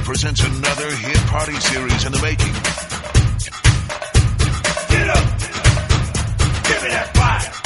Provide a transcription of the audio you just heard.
presents another hit party series in the making. Get up! Give me that fire!